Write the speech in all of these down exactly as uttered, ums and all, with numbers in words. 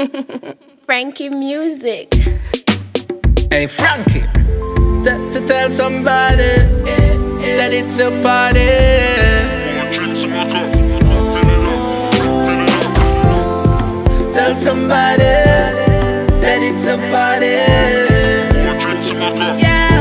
Frankie Music. Hey Frankie, t- to tell somebody that it's a party. Tell somebody that it's a party. Yeah.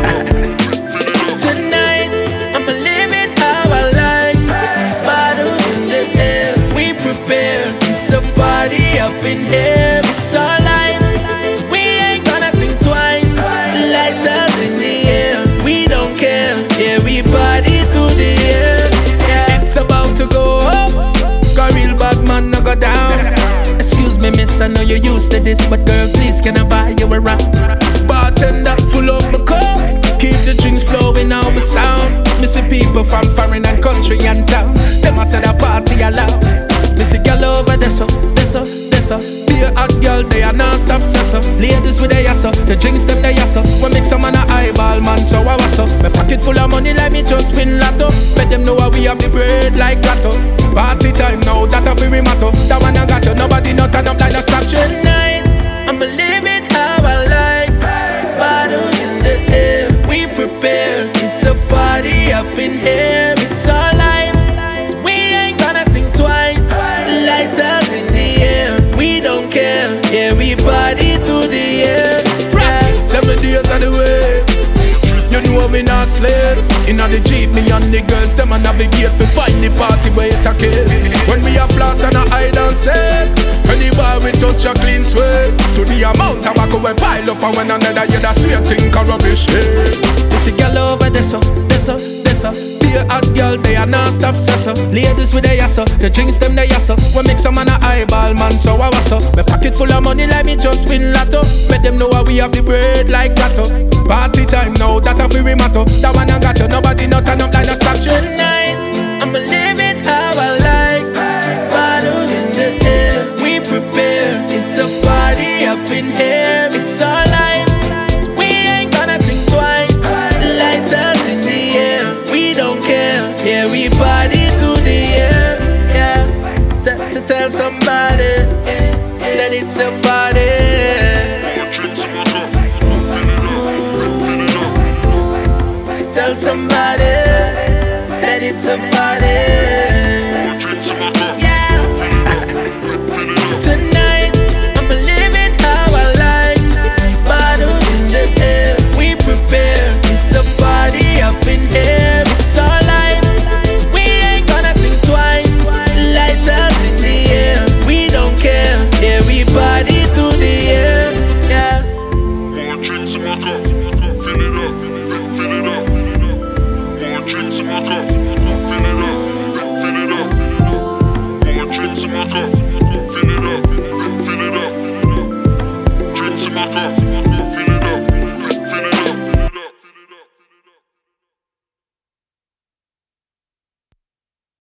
Tonight I'ma live it how I like. Bottles in the air, we prepare. It's a party up in here. It's our lives, so we ain't gonna think twice. Lighters in the air, we don't care. Yeah, we party to the air. Yeah. It's about to go up. Got real bad man, no go down. Excuse me, miss, I know you're used to this, but girl, please, can I buy you a round? Bartender, full up my cup. Keep the drinks flowing out the sound. Missy people from foreign and country and town. Them I said a party aloud. Missy girl over there, so, there, so, there, so. Be a hot girl, they are non-stop, so, so. Ladies with the yasso, the drinks them they yasso. We make some man a eyeball, man, so I was so. My pocket full of money like me just spin lotto. Let them know how we have the bread like gato. Party time now, that a free motto. That one I got you, nobody not turn up like a statue. Tonight, I'ma live it how I like. Bottles in the air, we prepare. It's a party up in here. It's our lives, so we ain't gonna think twice. Lighters in the air, we don't care. Yeah, we party to the air. Yeah. Seven days of the way. You know me not slave. Inna the jeep, me and the girls, them a navigate to find the party where it a kill. When we a floss and a hide and seek, anywhere we touch a clean sweat. To the amount of tobacco we pile up, and when another year that sweet thing can rubbish. This a girl over there, so, there, so, there, so. Be a hot girl, they are non-stop, so, so. Ladies with the yasso, the drinks them they yasso. We make some man a eyeball, man, so I was so. My pocket full of money like me just spin lotto. Let them know how we have the bread like gato. Party time now, that a free motto. That one I got you, nobody not turn up like a statue. Tonight, I'ma live it how I like. Bottles in the air, we prepare.